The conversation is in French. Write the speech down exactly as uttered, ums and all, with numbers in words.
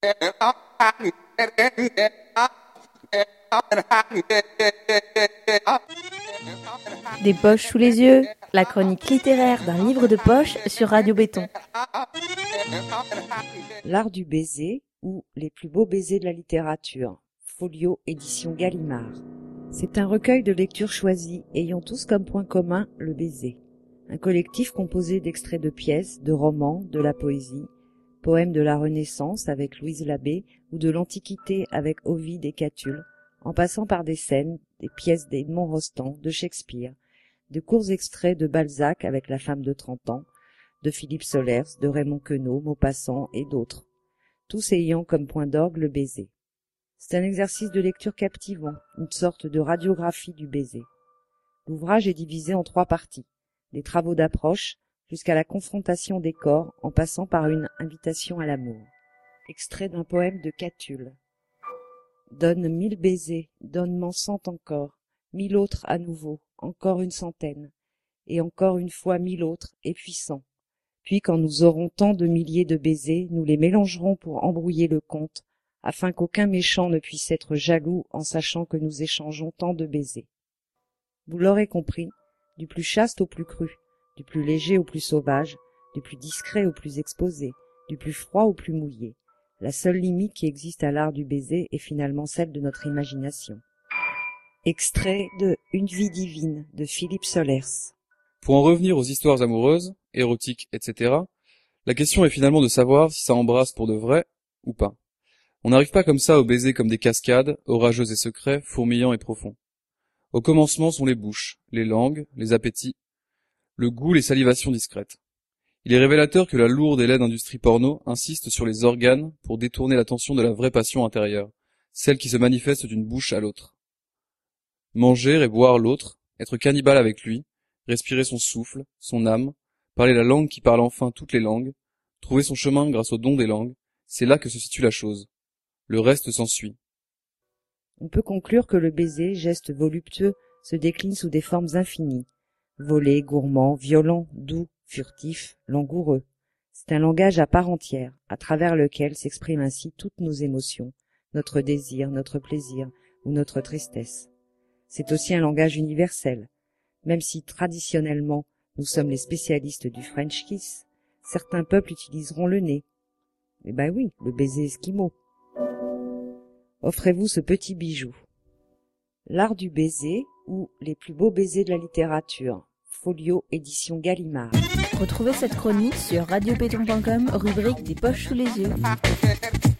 Des poches sous les yeux, la chronique littéraire d'un livre de poche sur Radio Béton. L'art du baiser ou les plus beaux baisers de la littérature. Folio, édition Gallimard. C'est un recueil de lectures choisies ayant tous comme point commun le baiser. Un collectif composé d'extraits de pièces, de romans, de la poésie, poèmes de la Renaissance avec Louise Labbé ou de l'Antiquité avec Ovide et Catulle, en passant par des scènes, des pièces d'Edmond Rostand, de Shakespeare, de courts extraits de Balzac avec La femme de trente ans, de Philippe Solers, de Raymond Queneau, Maupassant et d'autres, tous ayant comme point d'orgue le baiser. C'est un exercice de lecture captivant, une sorte de radiographie du baiser. L'ouvrage est divisé en trois parties, des travaux d'approche jusqu'à la confrontation des corps en passant par une invitation à l'amour. Extrait d'un poème de Catulle. Donne mille baisers, donne-m'en cent encore, mille autres à nouveau, encore une centaine, et encore une fois mille autres, et puis cent. Puis quand nous aurons tant de milliers de baisers, nous les mélangerons pour embrouiller le compte, afin qu'aucun méchant ne puisse être jaloux en sachant que nous échangeons tant de baisers. Vous l'aurez compris, du plus chaste au plus cru, du plus léger au plus sauvage, du plus discret au plus exposé, du plus froid au plus mouillé. La seule limite qui existe à l'art du baiser est finalement celle de notre imagination. Extrait de Une vie divine de Philippe Solers. Pour en revenir aux histoires amoureuses, érotiques, et cetera, la question est finalement de savoir si ça embrasse pour de vrai ou pas. On n'arrive pas comme ça au baiser comme des cascades, orageux et secrets, fourmillants et profonds. Au commencement sont les bouches, les langues, les appétits, le goût, les salivations discrètes. Il est révélateur que la lourde et laide industrie porno insiste sur les organes pour détourner l'attention de la vraie passion intérieure, celle qui se manifeste d'une bouche à l'autre. Manger et boire l'autre, être cannibale avec lui, respirer son souffle, son âme, parler la langue qui parle enfin toutes les langues, trouver son chemin grâce au don des langues, c'est là que se situe la chose. Le reste s'ensuit. On peut conclure que le baiser, geste voluptueux, se décline sous des formes infinies. Volé, gourmand, violent, doux, furtif, langoureux. C'est un langage à part entière, à travers lequel s'expriment ainsi toutes nos émotions, notre désir, notre plaisir ou notre tristesse. C'est aussi un langage universel, même si traditionnellement nous sommes les spécialistes du French kiss, certains peuples utiliseront le nez. Eh ben oui, le baiser esquimau. Offrez-vous ce petit bijou. L'art du baiser ou les plus beaux baisers de la littérature. Folio, édition Gallimard. Retrouvez cette chronique sur radio béton point com, rubrique des poches sous les yeux.